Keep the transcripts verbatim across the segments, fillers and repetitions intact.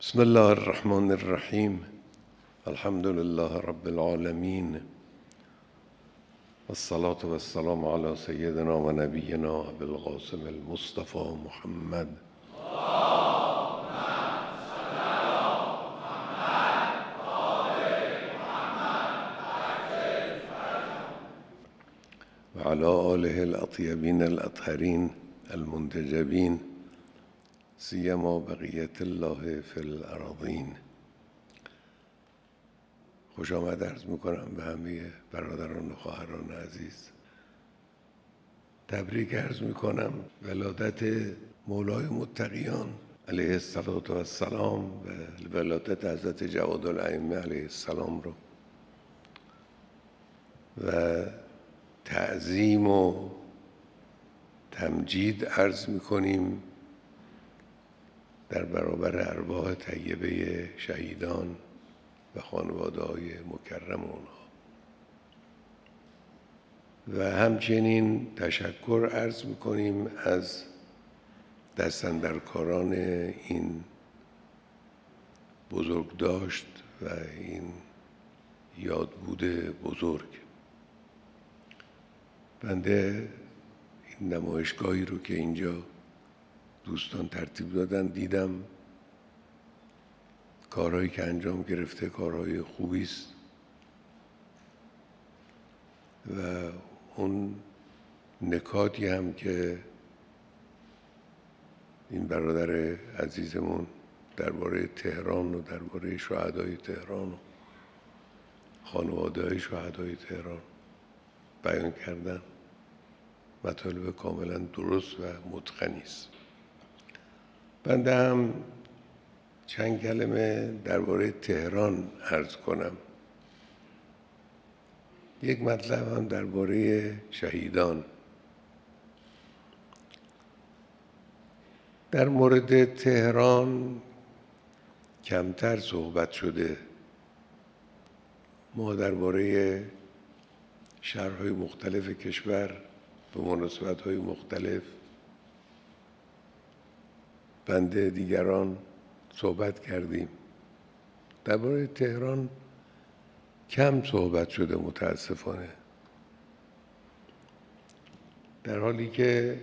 بسم الله الرحمن الرحیم. الحمد لله رب العالمین، والصلاة والسلام على سيدنا و نبینا ابوالقاسم المصطفى محمد. و علی آله الاطیبین الاطهرین المنتجبین، سیما بقیت الله فی الارضین. خوش آمد عرض میکنم به همه برادران و خواهران عزیز. تبریک عرض میکنم ولادت مولای متقیان علیه السلام و ولادت حضرت جواد الائمه علیه السلام رو و تعظیم و تمجید عرض میکنیم در برابر ارواح طیبه شهیدان و خانواده‌های مکرم اونها. و همچنین تشکر عرض میکنیم از دستاندرکاران این بزرگداشت و این یادبود بزرگ. بنده این نمایشگاهی رو که اینجا دوستان ترتیب دادن دیدم، کارهایی که انجام گرفته کارهای خوبی است و اون نکاتی هم که این برادر عزیزمون درباره تهران و درباره شهدای تهران و خانواده‌های شهدای تهران بیان کردن مطالب کاملا درست و متقنی است. بنده هم چند کلمه درباره تهران عرض کنم. یک مطلب هم درباره شهیدان. در مورد تهران کمتر صحبت شده. ما درباره شهرهای مختلف کشور به مناسبت‌های مختلف بنده دیگران صحبت کردیم. درباره تهران کم صحبت شده متاسفانه، در حالی که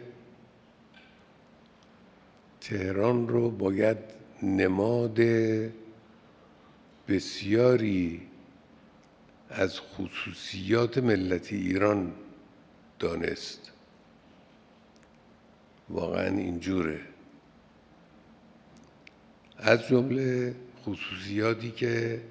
تهران رو باید نماد بسیاری از خصوصیات ملت ایران دانست. واقعا اینجوره. از جمله خصوصیاتی که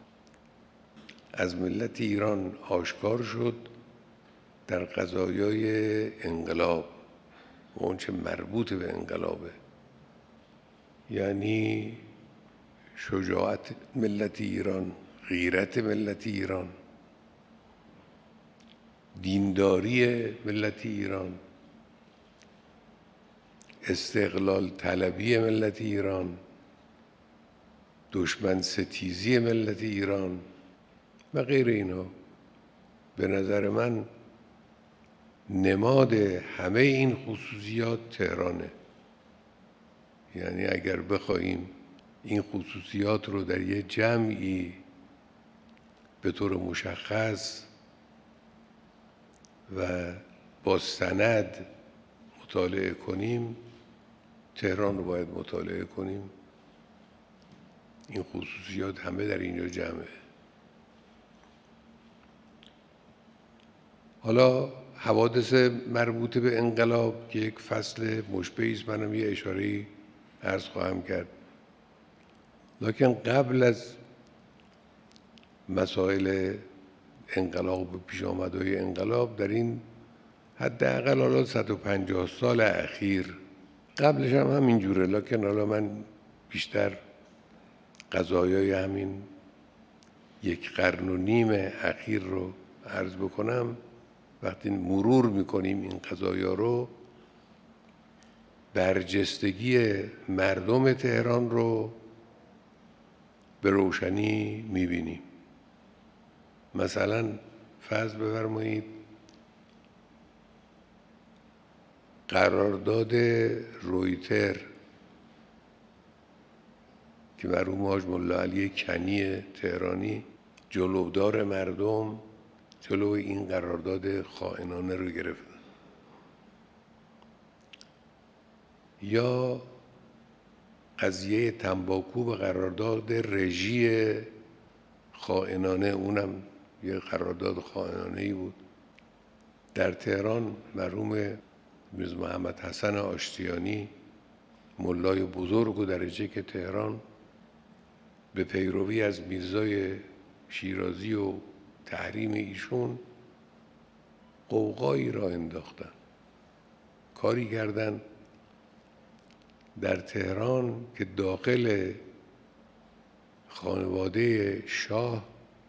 از ملت ایران آشکار شد در قضایای انقلاب و اونچه مربوط به انقلابه، یعنی شجاعت ملت ایران، غیرت ملت ایران، دینداری ملت ایران، استقلال طلبی ملت ایران، دشمن ستیزی ملت ایران و غیر اینا. به نظر من نماد همه این خصوصیات تهرانه. یعنی اگر بخوایم این خصوصیات رو در یه جمعی به طور مشخص و با سند مطالعه کنیم، تهران رو باید مطالعه کنیم. این خصوصیات همه در اینجا جمعه. حالا حوادث مربوط به انقلاب که یک فصل مشبهی است، منم یه اشاره‌ای عرض خواهم کرد. لکن قبل از مسائل انقلاب و پیش آمدهای انقلاب در این حداقل حالا صد و پنجاه سال اخیر، قبلش هم همینجوره، لکن حالا من بیشتر قضایای همین یک قرن و نیم اخیر رو عرض بکنم. وقتی مرور میکنیم این قضایا رو، برجستگی مردم تهران رو به روشنی میبینیم. مثلا فرض بفرمایید قرارداد رویتر که مرحوم حاج ملا علی کنی تهرانی جلودار مردم جلو این قرارداد خائنانه رو گرفتن. یا قضیه تنباکو به قرارداد رژی خائنانه، اونم یه قرارداد خائنانه‌ای بود. در تهران مرحوم میرزا محمد حسن آشتیانی ملای بزرگ و درجه که تهران به پیروی از میرزای شیرازی و تحریم ایشون غوغایی را انداختن، کاری کردن در تهران که داخل خانواده شاه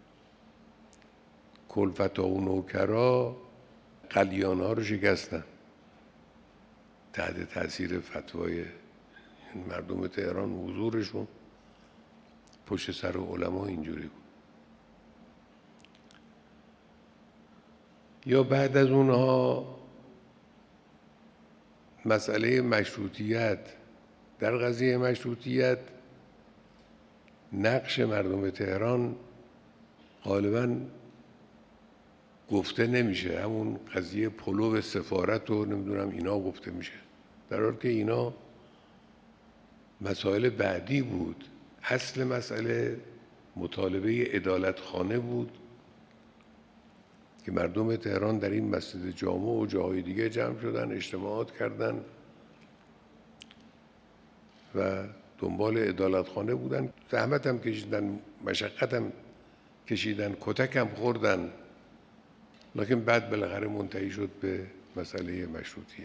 کلفتا و نوکرا قلیان‌ها رو شکستن تحت تاثیر فتوای مردم تهران. حضورشون پشت سر علما اینجوری بود. یا بعد از اونها مسئله مشروطیت. در قضیه مشروطیت نقش مردم تهران غالباً گفته نمیشه، همون قضیه پلو سفارت و نمیدونم اینا گفته میشه، در حالی که اینا مسائل بعدی بود. اصل مسئله مطالبه عدالتخانه بود که مردم تهران در این مسجد جامع و جاهای دیگه جمع شدن، اجتماعات کردن و دنبال عدالتخانه بودن. زحمت هم کشیدن، مشقت هم کشیدن، کتک هم خوردن، لکن بعد بالاخره منتهی شد به مسئله مشروطیت.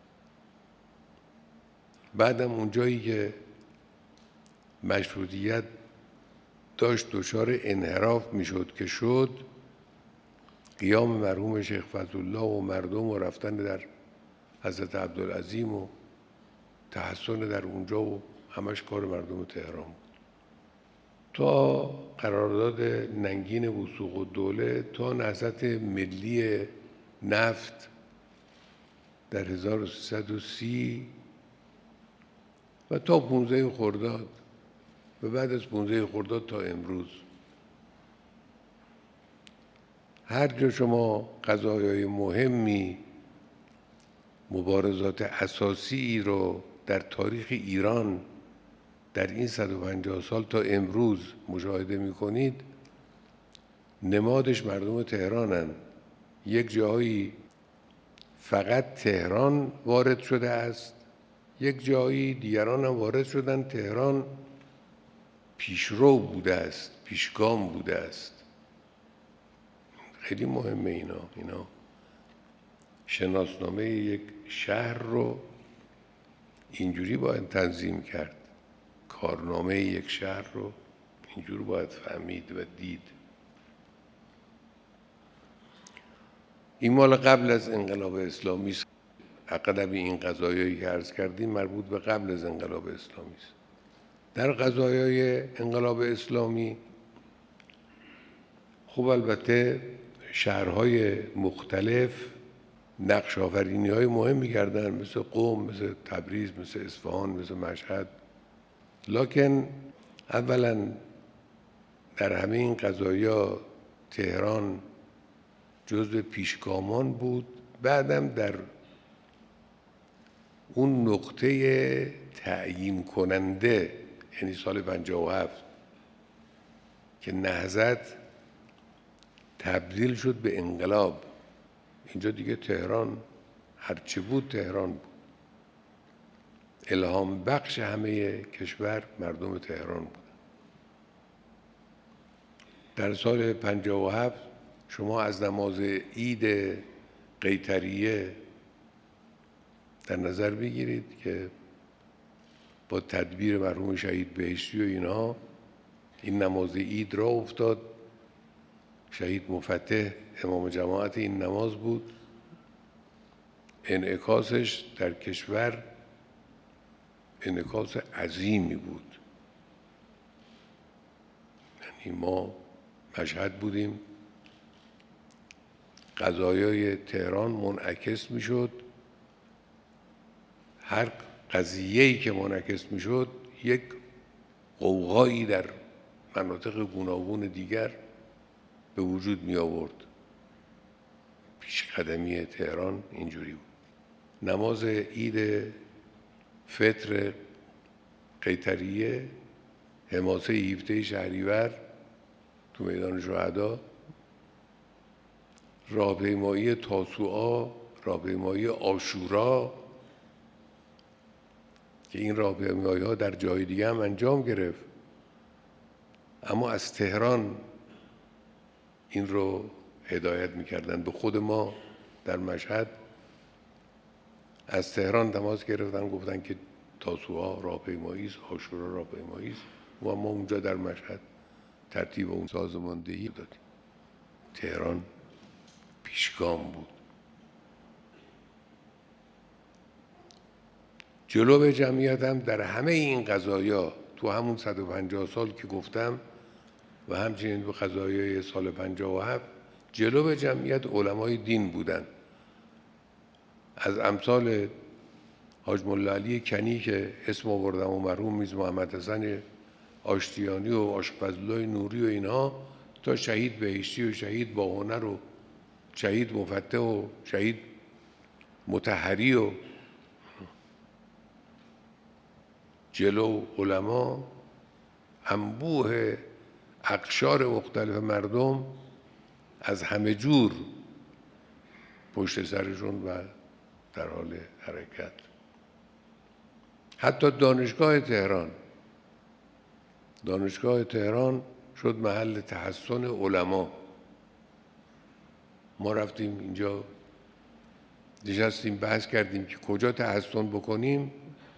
بعدم اونجایی که مشروطیت داشت دچار انحراف میشد که شد، قیام مرحوم شیخ فضلالله و مردم و رفتن در حضرت عبدالعظیم و تحسن در اونجا و همش کار مردم تهران بود. تا قرارداد ننگین وثوق الدوله، تا نهضت ملی نفت در هزار و سیصد و سی و تا پانزده خرداد و بعد از پانزده خرداد تا امروز، هر جا شما قضایای مهمی، مبارزات اساسی رو در تاریخ ایران در این صد و پنجاه سال تا امروز مشاهده می‌کنید، نمادش مردم تهرانن. یک جایی فقط تهران وارد شده است، یک جایی دیگران هم وارد شدن، تهران پیشرو بوده است، پیشگام بوده است. خیلی مهمه اینا اینا شناسنامه یک شهر رو اینجوری باید تنظیم کرد، کارنامه یک شهر رو اینجور باید فهمید و دید. این مال قبل از انقلاب اسلامی است. اغلب این قضایایی که عرض کردیم مربوط به قبل از انقلاب اسلامی است. در قضایای انقلاب اسلامی خب البته شهرهای مختلف نقش آفرینی های مهمی کردن، مثل قم، مثل تبریز، مثل اصفهان، مثل مشهد. لکن اولا در همه این قضایا تهران جزو پیشگامان بود. بعدم در اون نقطه تعیین کننده، یعنی سال پنجاه و هفت که نهضت تبدیل شد به انقلاب، اینجا دیگه تهران هرچی بود تهران بود. الهام بخش همه کشور مردم تهران بود. در سال پنجاه و هفت شما از نماز عید قیطریه در نظر بگیرید که با تدبیر مرحوم شهید بهشتی و اینها این نماز عید را افتاد. شهید مفتح امام جماعت این نماز بود. انعکاسش در کشور انعکاس عظیمی بود. یعنی ما مشهد بودیم، قضایای تهران منعکس میشد، هر قضیه‌ای که منعکس میشد یک غوغایی در مناطق گوناگون دیگر به وجود می آورد. پیش قدمی تهران اینجوری بود. نماز عید فطر قیطریه حماسه هفده شهریور تو میدان شهدا، راهپیمایی تاسوعا، راهپیمایی عاشورا که این راهپیمایی ها در جای دیگه هم انجام گرفت، اما از تهران این رو هدایت میکردن به خود ما در مشهد. از تهران تماس گرفتن گفتن که تاسوعا راهپیمایی است، عاشورا راهپیمایی است و ما اونجا در مشهد ترتیب اون سازماندهی دادیم. تهران پیشگام بود. جلو به جمعیت هم در همه این قضایا تو همون صد و پنجاه سال که گفتم و همچنین تو قضایای سال پنجاه و هفت جلو به جمعیت علمای دین بودن، از امثال حاج ملا علی کنی که اسم آوردم و مرحوم میز محمد حسن آشتیانی و عاشق فضلالله نوری و اینها تا شهید بهشتی و شهید باهنر و شهید مفتح و شهید مطهری و جلو علما انبوه اقشار مختلف مردم از همه جور پشت سرشون و در حال حرکت. حتی دانشگاه تهران دانشگاه تهران شد محل تحسن علما. ما رفتیم اینجا نشستیم بحث کردیم که کجا تحسن بکنیم.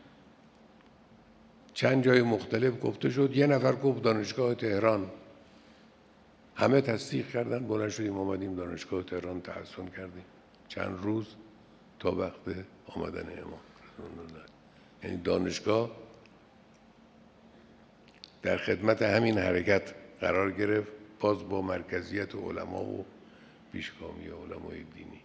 چند جای مختلف گفته شد، یه نفر گفت دانشگاه تهران، همه تصدیق کردن، بلند شدیم آمدیم دانشگاه تهران تحسن کردیم چند روز تا وقت آمدن امام. یعنی دانشگاه در خدمت همین حرکت قرار گرفت، باز با مرکزیت علما و پیشگامی علمای دینی.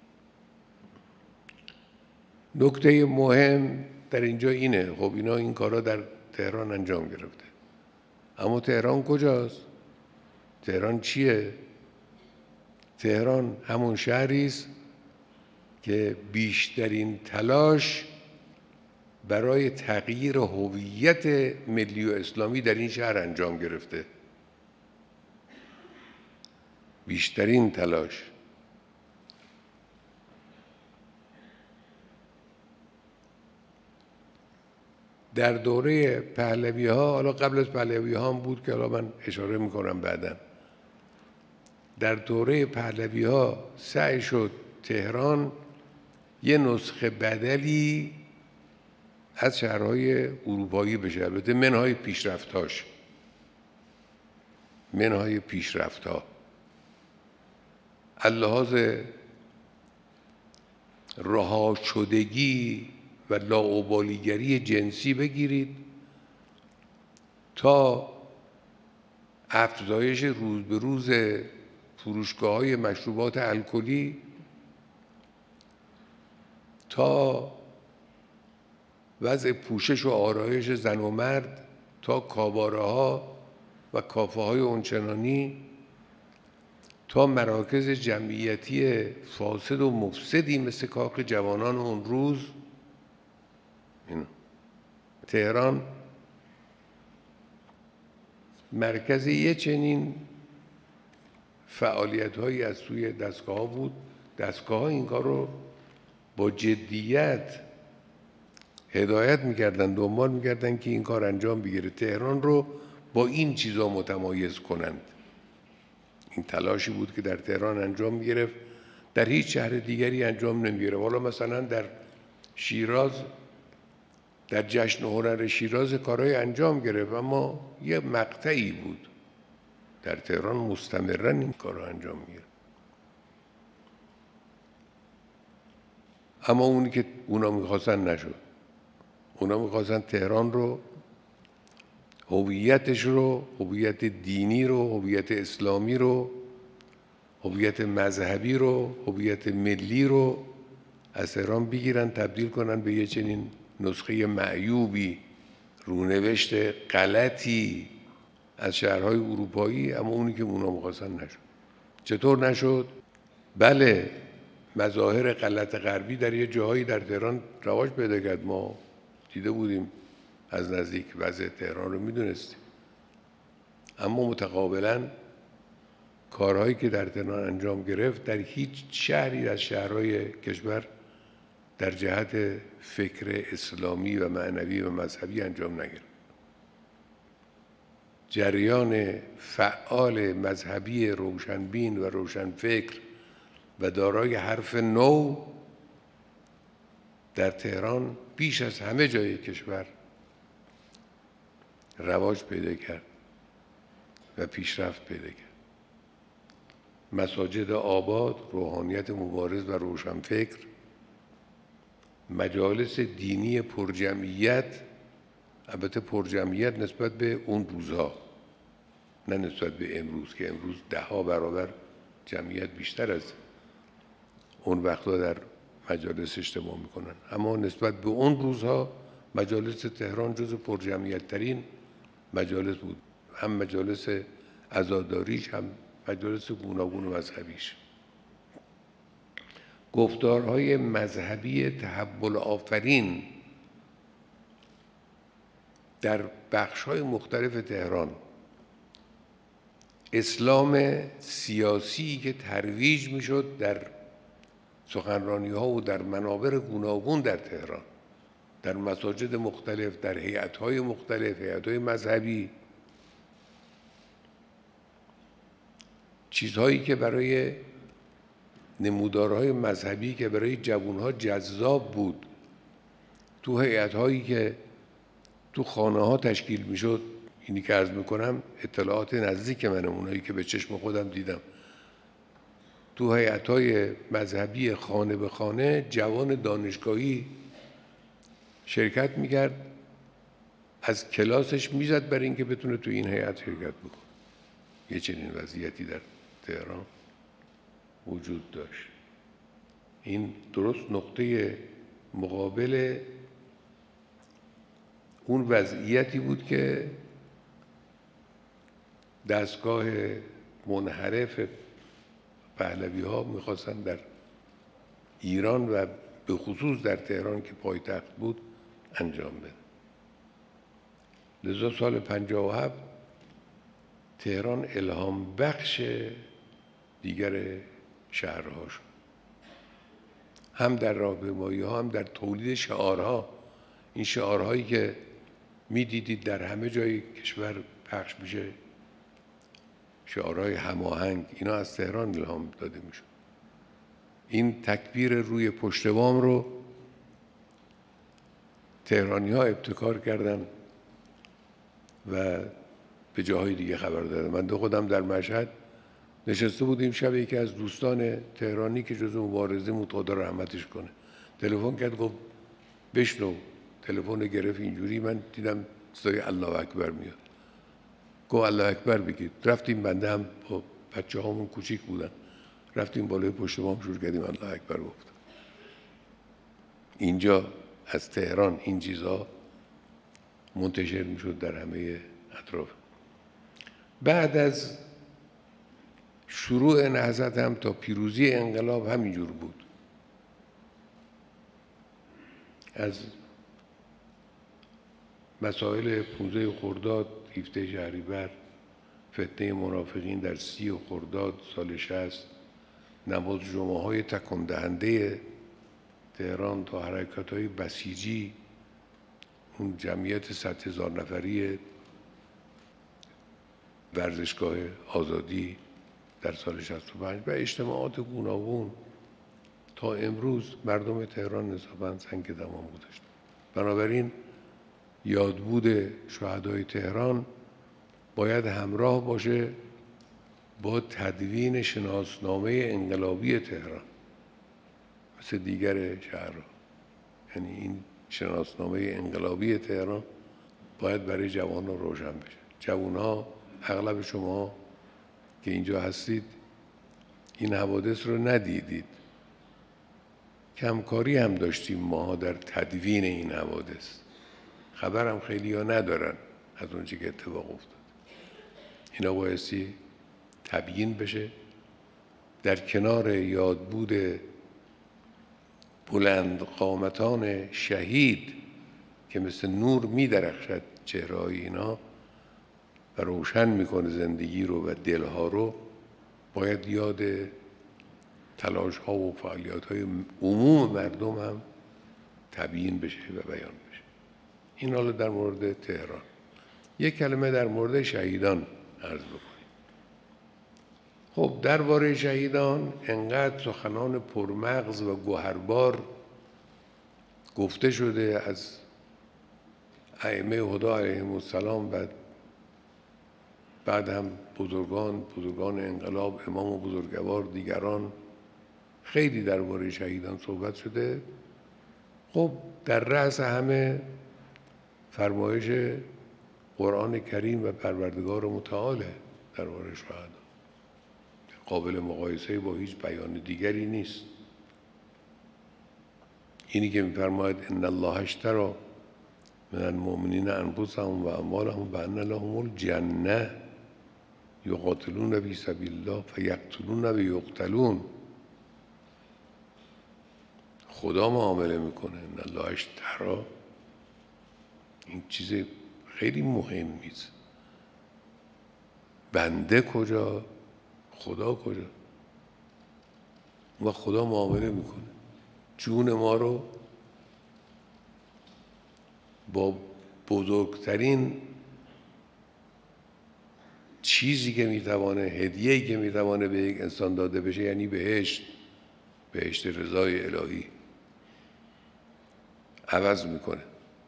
نکته مهم در اینجا اینه، خب اینا این کارا در تهران انجام گرفته، اما تهران کجاست؟ تهران چیه؟ تهران همون شهری است که بیشترین تلاش برای تغییر هویت ملی و اسلامی در این شهر انجام گرفته. بیشترین تلاش. در دوره پهلوی ها، حالا قبل از پهلوی ها هم بود که حالا من اشاره میکنم بعداً، در دوره پهلوی ها سعی شد تهران یه نسخه بدلی از شهرهای اروپایی بشه، البته منهای پیشرفتاش منهای پیشرفتها اللحاظ رها شدگی و لاابالیگری جنسی بگیرید تا افزایش روز به روز فروشگاه‌های مشروبات الکلی، تا وضع پوشش و آرایش زن و مرد، تا کاباره ها و کافه های اونچنانی، تا مراکز جمعیتی فاسد و مفسدی مثل کاخ جوانان اون روز. این تهران مرکز یه چنین فعالیت هایی از سوی دستگاه ها بود. دستگاه ها این کار رو با جدیت هدایت میکردن، دنبال میکردن که این کار انجام بگیره، تهران رو با این چیزا متمایز کنند. این تلاشی بود که در تهران انجام میگرفت، در هیچ شهر دیگری انجام نمیگرفت. حالا مثلا در شیراز، در جشن هنر شیراز کارهای انجام گرفت، اما یه مقطعی بود. در تهران مستمراً این کارها انجام میگرفت. اما اونی که اونا میخواستن نشد. اونا میخواستن تهران رو، هویتش رو، هویت دینی رو، هویت اسلامی رو، هویت مذهبی رو، هویت ملی رو از تهران بگیرن، تبدیل کنن به یه چنین نسخه معیوبی، رونوشت غلطی از شهرهای اروپایی، اما اونی که اونا می‌خواستن نشد. چطور نشد؟ بله، مظاهر غلط غربی در یه جاهایی در تهران رواج پیدا کرد. ما دیده بودیم از نزدیک، وضع تهران رو میدونستیم. اما متقابلاً کارهایی که در تهران انجام گرفت در هیچ شهری از شهرهای کشور در جهت فکر اسلامی و معنوی و مذهبی انجام نگرفت. جریان فعال مذهبی روشنبین و روشنفکر و دارای حرف نو در تهران بیش از همه جای کشور رواج پیدا کرد و پیشرفت پیدا کرد. مساجد آباد، روحانیت مبارز و روشنفکر، مجالس دینی پرجمعیت، البته پرجمعیت نسبت به اون روزها، نه نسبت به امروز که امروز ده ها برابر جمعیت بیشتر از اون وقتا در مجالس اجتماع میکنن. اما نسبت به اون روزها مجالس تهران جز پرجمعیت ترین مجالس بود، هم مجالس عزاداریش هم مجالس گوناگون و مذهبیش. گفتارهای مذهبی تحول آفرین در بخش‌های مختلف تهران، اسلام سیاسی که ترویج میشد در سخنرانی‌ها و در منابر گوناگون در تهران، در مساجد مختلف، در هیئت‌های مختلف، هیئت‌های مذهبی، چیزهایی که برای نمودارهای مذهبی که برای جوانها جذاب بود، تو هیئت‌هایی که تو خانه‌ها تشکیل میشد. اینی که عرض میکنم اطلاعات نزدیک منه، اونایی که به چشم خودم دیدم. تو هیئت‌های مذهبی خانه به خانه جوان دانشگاهی شرکت میکرد، از کلاسش میزد برای اینکه بتونه تو این هیئت شرکت بکنه. یه چنین وضعیتی در تهران وجود داشت. این درست نقطه مقابل اون وضعیتی بود که دستگاه منحرف پهلوی ها میخواستن در ایران و به خصوص در تهران که پایتخت بود انجام بده. لذا سال پنجاه و هفت تهران الهام بخش دیگر شهرها شد، هم در راهپیمایی ها هم در تولید شعارها. این شعارهایی که میدیدید در همه جای کشور پخش میشه، شعارهای هماهنگ، اینا از تهران الهام داده میشد. این تکبیر روی پشت بام رو تهرانی ها ابتکار کردن و به جاهای دیگه خبر دادن. من دو خودم در مشهد نشسته بودیم شب، یکی از دوستان تهرانی که جزو مبارزین بود خدا رحمتش کنه تلفن کرد، گفت بشنو. تلفن گرفت، اینجوری من دیدم صدای الله اکبر میاد، گفت الله اکبر بگید. رفتیم، بنده هم با بچه هامون کوچیک بودن، رفتیم بالای پشت بام شروع کردیم الله اکبر گفت. اینجا از تهران این چیزها منتشر میشد در همه اطراف. بعد از شروع نهضت هم تا پیروزی انقلاب همینجور بود. از مسائل پانزده خرداد، هفده شهریور، فتنه منافقین در سی خرداد سال شصت، نماز جمعه های تکان دهنده تهران تا حرکات های بسیجی، اون جمعیت صد هزار نفری ورزشگاه آزادی در سال شصت و پنج و اجتماعات گوناگون تا امروز مردم تهران نسبتاً سنگ دماغ گذاشتن. بنابراین یادبود شهدای تهران باید همراه باشه با تدوین شناسنامه انقلابی تهران مثل دیگر شهرها. یعنی این شناسنامه انقلابی تهران باید برای جوانان روشن بشه. جوانها، اغلب شما که اینجا هستید این حوادث رو ندیدید. کمکاری هم داشتیم ما در تدوین این حوادث. خبرم خیلی ها ندارن از اون چی که اتفاق افتاد. اینا بایستی تبیین بشه، در کنار یادبود بلند قامتان شهید که مثل نور می درخشد چهره‌های اینا و روشن میکنه زندگی رو و دلها رو، باید یاد تلاش ها و فعالیت های عموم مردم هم تبیین بشه و بیان بشه. این حالا در مورد تهران. یک کلمه در مورد شهیدان عرض بکنیم. خب درباره شهیدان انقدر سخنان پرمغز و گوهربار گفته شده از ائمه هدی علیهم السلام و بعد هم بزرگان بزرگان انقلاب، امام و بزرگوار دیگران، خیلی درباره شهیدان صحبت شده. خب در رأس همه فرمایش قرآن کریم و پروردگار متعاله درباره شهدا، قابل مقایسه با هیچ بیان دیگری نیست. اینی که می‌فرماید ان الله اشتری من المؤمنین انفسهم و اموالهم و ان لهم الجنه یقاتلون فی سبیل الله فیقتلون و یقتلون. خدا معامله میکنه. ان الله اشتری، این چیز خیلی مهمی است. بنده کجا، خدا کجا؟ و خدا معامله میکنه، جون ما رو با بزرگترین چیزی که میتوانه، هدیه‌ای که میتوانه به یک انسان داده بشه، یعنی بهشت، بهشت رضای الهی، عوض میکنه.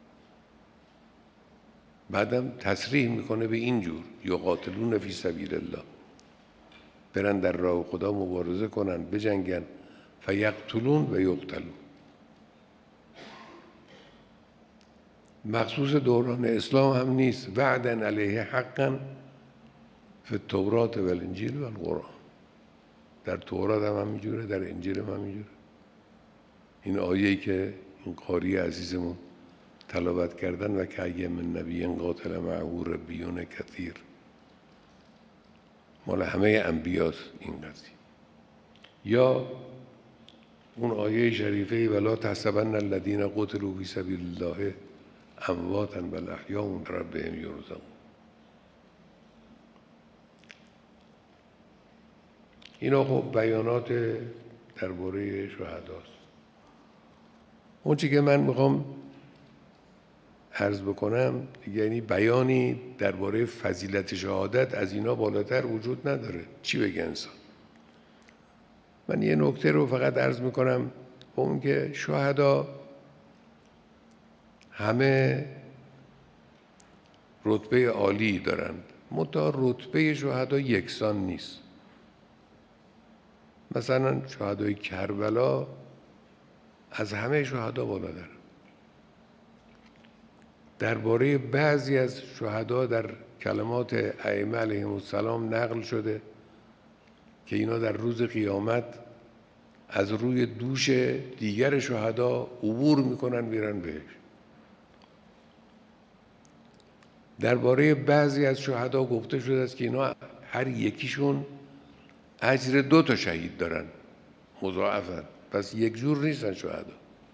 بعدم تصریح میکنه به این جور یقاتلون فی سبیل الله، برن در راه خدا مبارزه کنن، بجنگن، فیقتلون و یقتلون. مخصوص دوران اسلام هم نیست. وعدا علیه حقا فی التورات و الانجیل و القرآن. در تورات هم همینجوره، در انجیل هم همینجوره. این آیه‌ای که این قاری عزیزمون تلاوت کردن و که اگه من نبی قاتل معه ربیون کثیر، مال همه انبیاست این قضیه. یا اون آیه شریفه ولا تحسبن الذین قتلوا فی سبیل الله امواتا بل احیاء عند ربهم یرزقون. اینا خب بیانات درباره شهداست. اون چی که من میخوام عرض بکنم، یعنی بیانی درباره فضیلت شهادت از اینا بالاتر وجود نداره. چی بگه انسان؟ من یه نکته رو فقط عرض میکنم، اون که شهدا همه رتبه عالی دارند، منتها رتبه شهدا یکسان نیست. مثلا شهدای کربلا از همه شهدا بالاتر. درباره بعضی از شهدا در کلمات ائمه علیهم السلام نقل شده که اینا در روز قیامت از روی دوش دیگر شهدا عبور میکنن میرن بهش. درباره بعضی از شهدا گفته شده است که اینا هر یکیشون اجر دو تا شهید دارن مضاعفن، پس یک جور نیستن شهدا.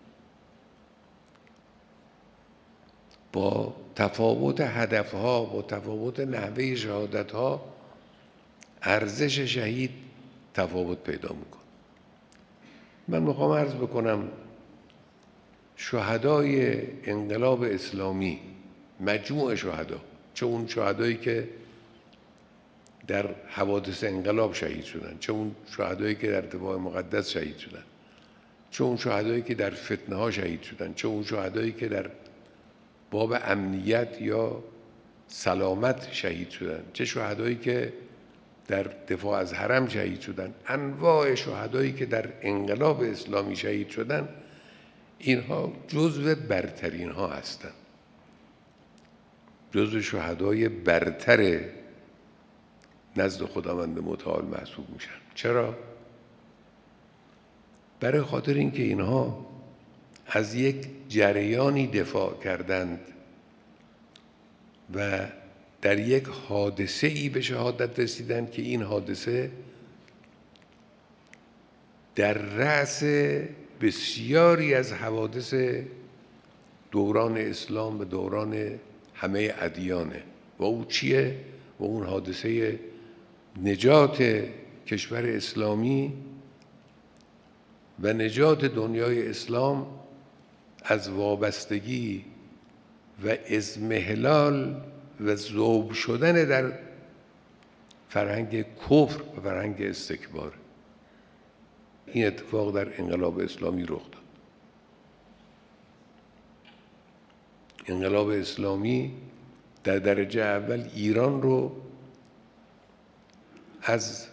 با تفاوت هدفها، با تفاوت نحوه شهادتها، ارزش شهید تفاوت پیدا میکنه. من میخوام عرض بکنم شهدای انقلاب اسلامی، مجموع شهدا، چه اون شهدایی که در حوادث انقلاب شهید شدن، چه اون شهدایی که در دفاع مقدس شهید شدن، چه اون شهدایی که در فتنه ها شهید شدن، چه اون شهدایی که در باب امنیت یا سلامت شهید شدن، چه شهدایی که در دفاع از حرم شهید شدن. انواع شهدایی که در انقلاب اسلامی شهید شدن، اینها جزو برترین ها هستند، جزو شهدای برتر نزد خداوند متعال محسوب میشن. چرا؟ برای خاطر اینکه اینها از یک جریانی دفاع کردند و در یک حادثه ای به شهادت رسیدن که این حادثه در رأس بسیاری از حوادث دوران اسلام و دوران همه ادیانه. و او چیه؟ و اون حادثه نجات کشور اسلامی و نجات دنیای اسلام از وابستگی و اضمحلال و ذوب شدن در فرهنگ کفر و فرهنگ استکبار. این اتفاق در انقلاب اسلامی رخ داد. انقلاب اسلامی در درجه اول ایران رو از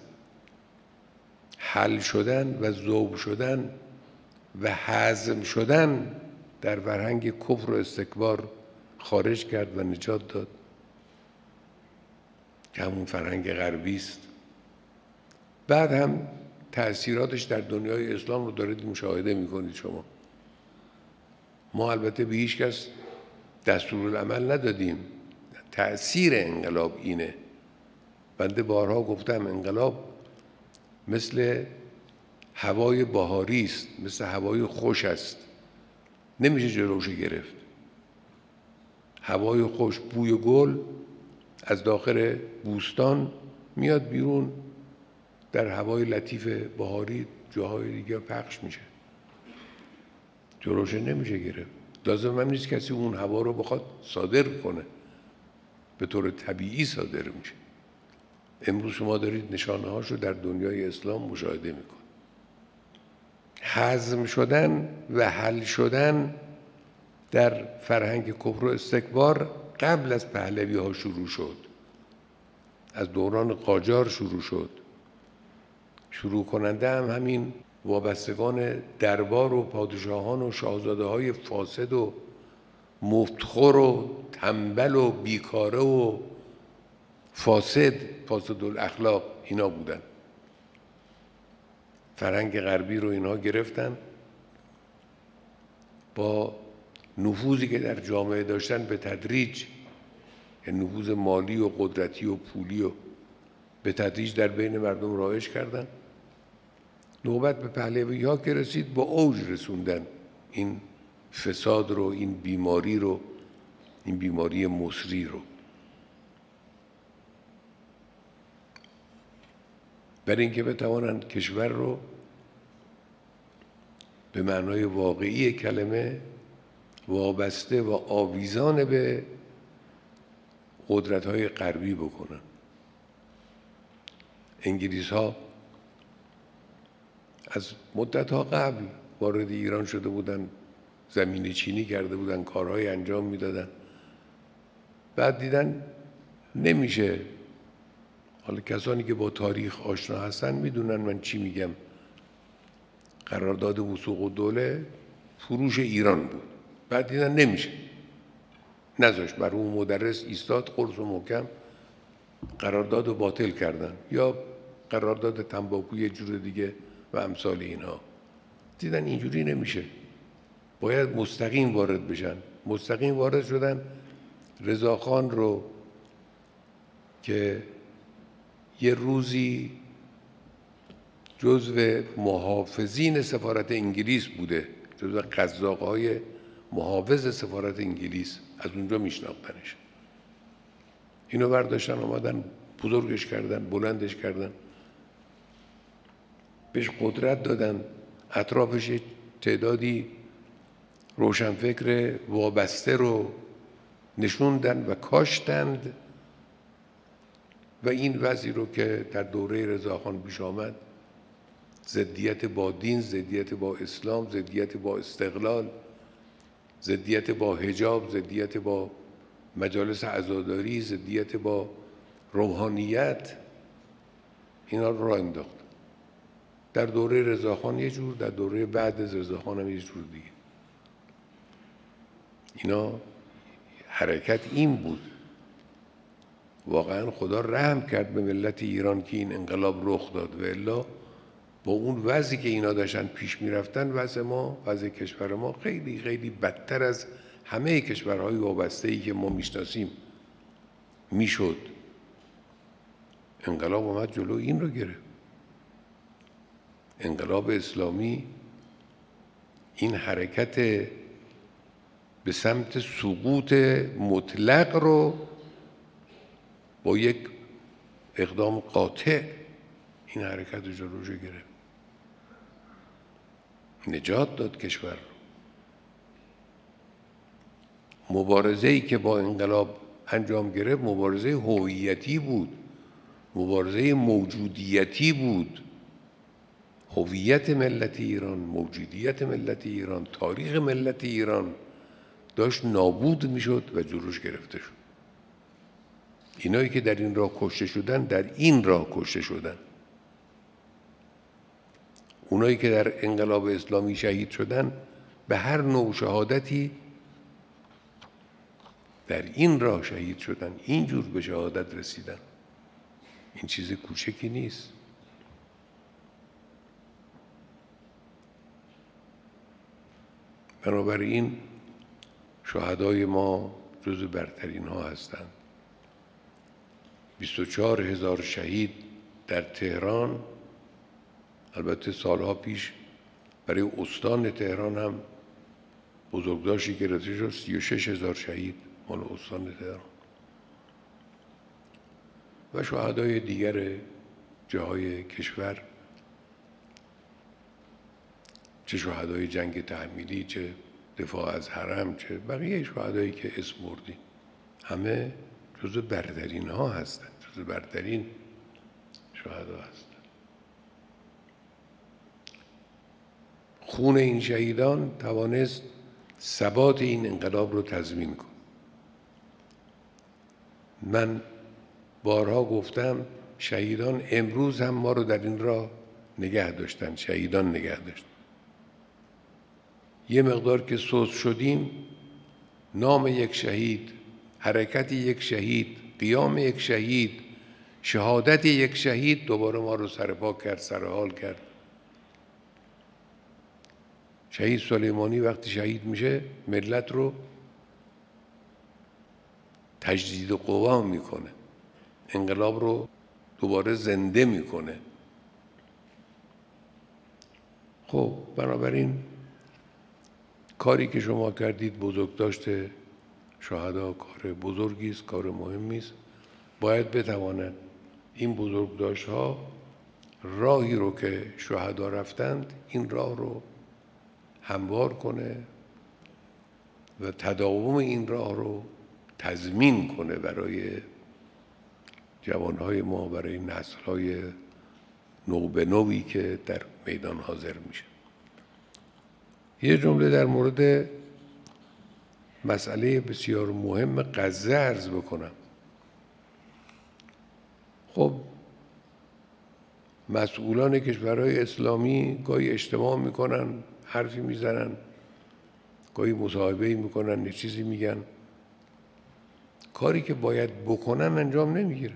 حل شدن و ذوب شدن و هضم شدن در فرهنگ کفر و استکبار خارج کرد و نجات داد که همون فرهنگ غربی است. بعد هم تأثیراتش در دنیای اسلام رو دارید مشاهده میکنید شما. ما البته به هیچ کس دستورالعمل ندادیم. تأثیر انقلاب اینه. بنده بارها گفتم انقلاب مثل هوای بهاری است، مثل هوای خوش است، نمیشه جلوش گرفت. هوای خوش، بوی گل از داخل بوستان میاد بیرون، در هوای لطیف بهاری جاهای دیگه پخش میشه، جلوش نمیشه گرفت. لازم هم نیست کسی اون هوا رو بخواد صادر کنه، به طور طبیعی صادر میشه. امروز شما دارید نشانه هاش رو در دنیای اسلام مشاهده میکنید. هضم شدن و حل شدن در فرهنگ کفر و استکبار قبل از پهلوی ها شروع شد، از دوران قاجار شروع شد. شروع کننده هم همین وابستگان دربار و پادشاهان و شاهزاده های فاسد و مفتخور و تنبل و بیکاره و فاسد، فاسد الاخلاق، اینا بودن. فرهنگ غربی رو اینها گرفتن، با نفوذی که در جامعه داشتن به تدریج، نفوذ مالی و قدرتی و پولی و به تدریج در بین مردم رایج کردن. نوبت به پهلوی ها که رسید با اوج رسوندن این فساد رو، این بیماری رو، این بیماری مصری رو. برای اینکه بتوانند کشور رو به معنای واقعی کلمه وابسته و آویزان به قدرت‌های غربی بکنن. انگلیس ها از مدت‌ها قبل وارد ایران شده بودن، زمین چینی کرده بودن، کارهای انجام میدادن. بعد دیدن نمیشه. حالا کسانی که با تاریخ آشنا هستن میدونن من چی میگم. قرارداد وثوق الدوله فروش ایران بود. بعد دیدن نمیشه، نذاشت، بر اون مدرس ایستاد قرص و محکم، قرارداد رو باطل کردن، یا قرارداد تنباکو یه جور دیگه و امثال اینها. دیدن اینجوری نمیشه، باید مستقیم وارد بشن. مستقیم وارد شدن. رضاخان رو که یه روزی جزو محافظین سفارت انگلیس بوده، جزو قزاق‌های محافظ سفارت انگلیس، از اونجا میشناختنش. اینو برداشتن آمدن بزرگش کردن، بلندش کردن، بهش قدرت دادن، اطرافش تعدادی روشنفکر وابسته رو نشوندن و کاشتند. و این وضعی رو که در دوره رضاخان پیش آمد، ضدیت با دین، ضدیت با اسلام، ضدیت با استقلال، ضدیت با حجاب، ضدیت با مجالس عزاداری، ضدیت با روحانیت، اینا رو راه انداخت. در دوره رضاخان یه جور، در دوره بعد از رضاخان هم یه جور دیگه. اینا حرکت این بود. واقعا خدا رحم کرد به ملت ایران که این انقلاب رخ داد، و الا با اون وضعی که اینا داشتن پیش میرفتن، وضع ما، وضع کشور ما خیلی خیلی بدتر از همه کشورهای وابسته‌ای که ما میشناسیم میشد. انقلاب اومد جلو این رو گرفت. انقلاب اسلامی این حرکت به سمت سقوط مطلق رو با یک اقدام قاطع این حرکت رو جلوش گرفت، نجات داد کشور رو. مبارزه‌ای که با انقلاب انجام گرفت مبارزه هویتی بود، مبارزه موجودیتی بود. هویت ملت ایران، موجودیت ملت ایران، تاریخ ملت ایران داشت نابود میشد و جلوش گرفته شد. اینایی که در این راه کشته شدن در این راه کشته شدن. اونایی که در انقلاب اسلامی شهید شدن به هر نوع شهادتی در این راه شهید شدن، اینجور به شهادت رسیدن. این چیز کوچکی نیست. بنابراین شهدای ما جزو برترین ها هستند. بیست و چهار هزار شهید در تهران، البته سالها پیش برای استان تهران هم بزرگداشتی گرفته شد، سی و شش هزار شهید مال استان تهران و شهدای دیگر جاهای کشور، چه شهدای جنگ تحمیلی، چه دفاع از حرم، چه بقیه شهدایی که اسم بردیم، همه جزو برترین ها هستند، جزو برترین شهدا هستند. خون این شهیدان توانست ثبات این انقلاب رو تضمین کند. من بارها گفتم شهیدان امروز هم ما رو در این راه نگه داشتن، شهیدان نگه داشتن. یه مقدار که سست شدیم، نام یک شهید، حرکت یک شهید، قیام یک شهید، شهادت یک شهید دوباره ما رو سرپا کرد، سرحال کرد. شهید سلیمانی وقتی شهید میشه ملت رو تجدید قوا میکنه، انقلاب رو دوباره زنده میکنه. خب بنابراین کاری که شما کردید، بزرگداشت شهدا، کار بزرگی است، کار مهمی است. باید بتوانند این بزرگداشت ها راهی رو که شهدا رفتند این راه رو هموار کنه و تداوم این راه رو تضمین کنه برای جوانهای ما، برای نسل‌های نو به نوی که در میدان حاضر میشه. یه جمله در مورد مسئله بسیار مهم غزه عرض بکنم. خب مسئولان کشورهای اسلامی گاهی اجتماع میکنن، حرفی میزنن، گاهی مصاحبه‌ای میکنن، یه چیزی میگن، کاری که باید بکنن انجام نمیگیرن.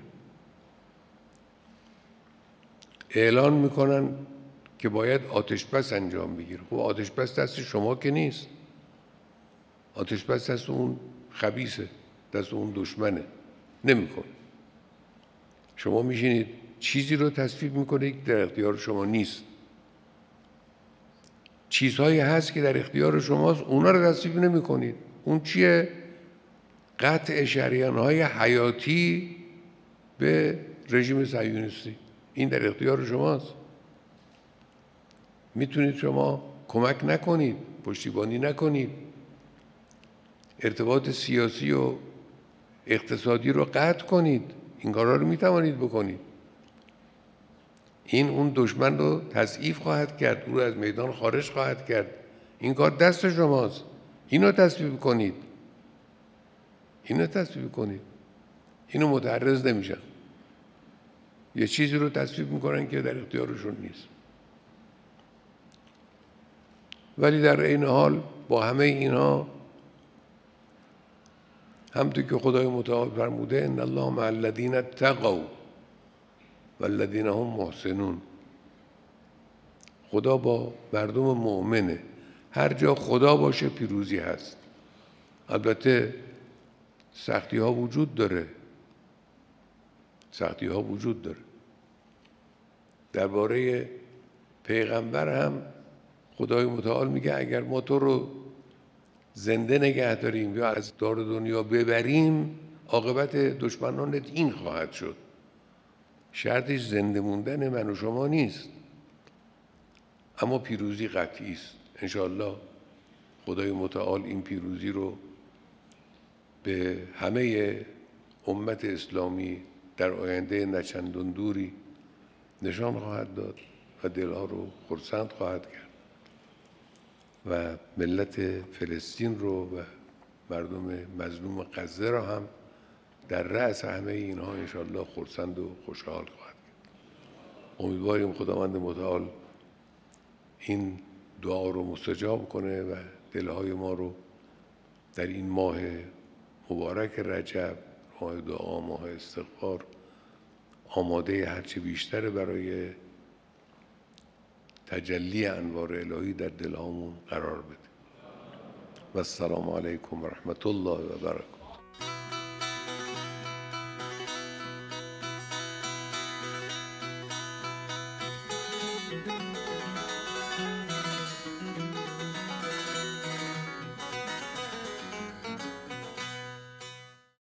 اعلان میکنن که باید آتش بس انجام بگیره. خب آتش بس دست شما که نیست، آتش بس دست اون خبیثه، دست اون دشمنه، نمیکنه. شما میشینید چیزی رو تصویب میکنید که در اختیار شما نیست. چیزهایی هست که در اختیار شماست، اونا رو تصویب نمیکنید. اون چیه؟ قطع شریانهای حیاتی به رژیم صهیونیستی. این در اختیار شماست. میتونید شما کمک نکنید، پشتیبانی نکنید، ارتباط سیاسی و اقتصادی رو قطع کنید. این کارا رو میتوانید بکنید. این اون دشمن رو تضعیف خواهد کرد، او رو از میدان خارج خواهد کرد. این کار دست شماست. اینو تصویب کنید. اینو تصویب کنید. اینو متعرض نمیشن. یه چیزی رو تصویب میکنن که در اختیارشون نیست. ولی در این حال با همه اینا، همونطور که خدای متعال فرموده ان الله مع الذین اتقوا والذین هم محسنون، خدا با مردم مؤمنه. هر جا خدا باشه پیروزی هست. البته سختی ها وجود داره، سختی ها وجود داره. درباره پیغمبر هم خدای متعال میگه اگر ما تو رو زنده نگه داریم یا از دار دنیا ببریم، عاقبت دشمنانت این خواهد شد. شرطش زنده موندن من و شما نیست، اما پیروزی قطعی است. انشاءالله خدای متعال این پیروزی رو به همه امت اسلامی در آینده نچندان دوری نشان خواهد داد و دلها رو خرسند خواهد کرد و ملت فلسطین رو و مردم مظلوم غزه را هم در رأس همه اینها انشاءالله خرسند و خوشحال خواهد کرد. امیدواریم خداوند متعال این دعا رو مستجاب کنه و دلهای ما رو در این ماه مبارک رجب، ماه دعا، ماه استغفار، آماده هرچه بیشتر برای تجلی انوار الهی در دلهامون قرار بده. و السلام علیکم و رحمت الله و برکاته.